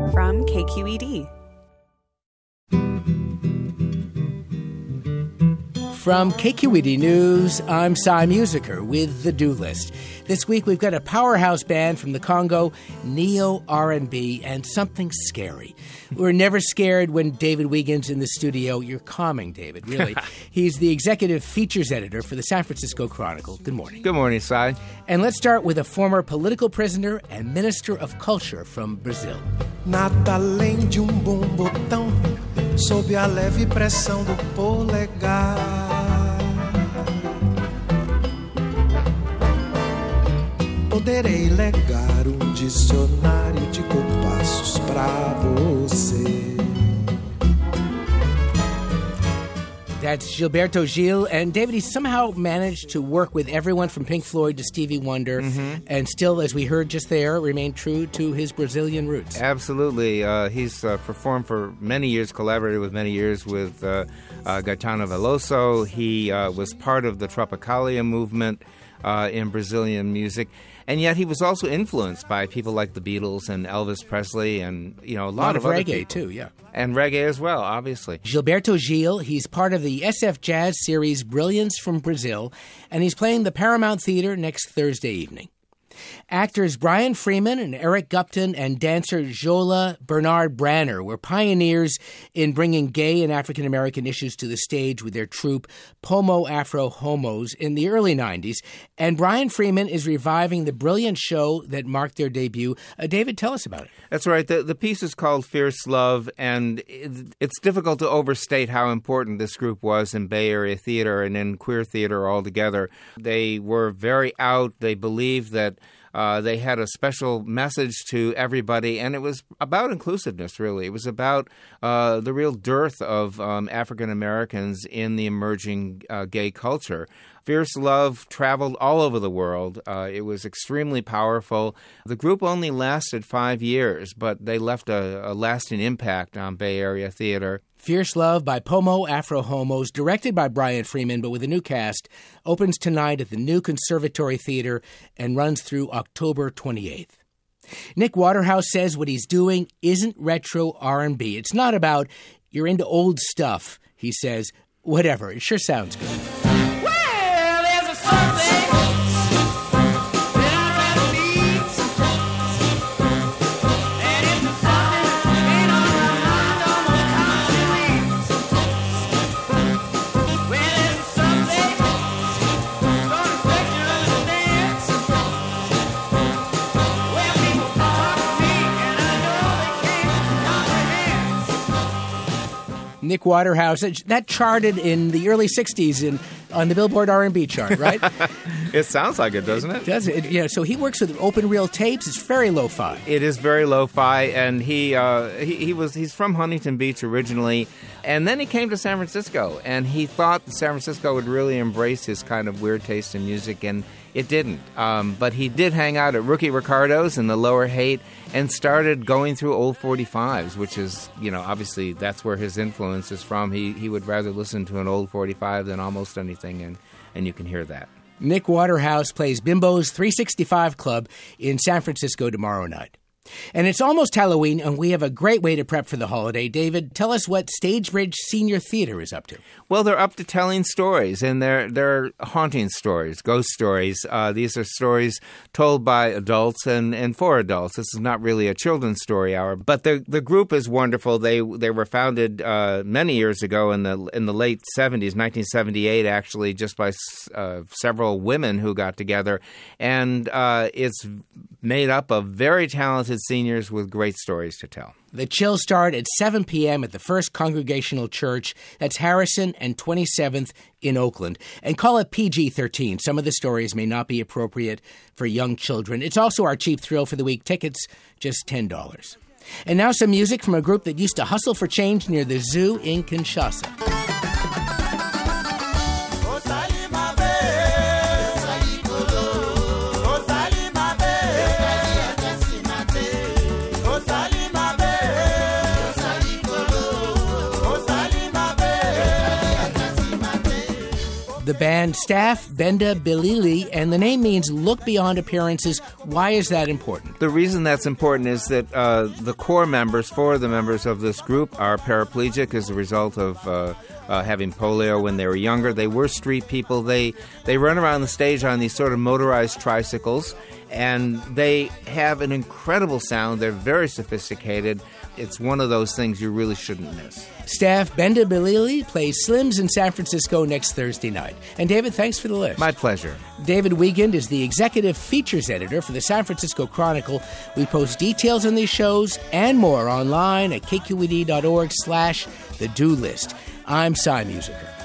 from KQED. From KQED News, I'm Cy Musiker with the Do List. This week we've got a powerhouse band from the Congo, Neo R&B, and something scary. We're never scared when David Wiegand's in the studio. You're calming, David, really. He's the executive features editor for the San Francisco Chronicle. Good morning. Good morning, Cy. And let's start with a former political prisoner and minister of culture from Brazil. Nada além de bom botão sob a leve pressão do polegar. Poderei legar dicionário de compassos pra você. That's Gilberto Gil. And David, he somehow managed to work with everyone from Pink Floyd to Stevie Wonder and still, as we heard just there, remain true to his Brazilian roots. Absolutely. He's performed for many years, collaborated with many years with Gaetano Veloso. He was part of the Tropicalia movement in Brazilian music. And yet he was also influenced by people like the Beatles and Elvis Presley and, you know, a lot of other reggae, people. too, yeah. And reggae as well, obviously. Gilberto Gil, he's part of the SF Jazz series Brilliance from Brazil, and he's playing the Paramount Theater next Thursday evening. Actors Brian Freeman and Eric Gupton and dancer Jola Bernard Branner were pioneers in bringing gay and African-American issues to the stage with their troupe Pomo Afro Homos in the early 90s. And Brian Freeman is reviving the brilliant show that marked their debut. David, tell us about it. That's right. The piece is called Fierce Love, and it's difficult to overstate how important this group was in Bay Area theater and in queer theater altogether. They were very out. They believed that they had a special message to everybody, and it was about inclusiveness, really. It was about the real dearth of African Americans in the emerging gay culture. Fierce Love traveled all over the world. It was extremely powerful. The group only lasted 5 years, but they left a lasting impact on Bay Area theater. Fierce Love by Pomo Afro Homos, directed by Brian Freeman, but with a new cast, opens tonight at the New Conservatory Theater and runs through October 28th. Nick Waterhouse says what he's doing isn't retro R&B. It's not about you're into old stuff. He says, whatever. It sure sounds good. Well, there's something Nick Waterhouse, that charted in the early 60s on the Billboard R&B chart, right? It sounds like it, doesn't it? Does it? Yeah, so he works with open reel tapes. It's very lo-fi. It is very lo-fi, and he's from Huntington Beach originally, and then he came to San Francisco, and he thought that San Francisco would really embrace his kind of weird taste in music, and it didn't. But he did hang out at Rookie Ricardo's in the Lower Haight and started going through old 45s, which is, you know, obviously that's where his influence is from. He would rather listen to an old 45 than almost anything, and you can hear that. Nick Waterhouse plays Bimbo's 365 Club in San Francisco tomorrow night. And it's almost Halloween, and we have a great way to prep for the holiday. David, tell us what Stagebridge Senior Theater is up to. Well, they're up to telling stories, and they're haunting stories, ghost stories. These are stories told by adults and for adults. This is not really a children's story hour, but the group is wonderful. They were founded many years ago in the late 70s, 1978, actually, just by several women who got together, and it's made up of very talented seniors with great stories to tell. The chill start at 7 p.m. at the First Congregational Church. That's Harrison and 27th in Oakland. And call it PG-13. Some of the stories may not be appropriate for young children. It's also our cheap thrill for the week. Tickets, just $10. And now some music from a group that used to hustle for change near the zoo in Kinshasa. The band Staff Benda Bilili, and the name means look beyond appearances. Why is that important? The reason that's important is that the core members, 4 of the members of this group, are paraplegic as a result of having polio when they were younger. They were street people. They run around the stage on these sort of motorized tricycles, and they have an incredible sound. They're very sophisticated. It's one of those things you really shouldn't miss. Staff Benda Bilili plays Slims in San Francisco next Thursday night. And David, thanks for the list. My pleasure. David Wiegand is the executive features editor for the San Francisco Chronicle. We post details on these shows and more online at kqed.org/the-do list. I'm Cy Musiker.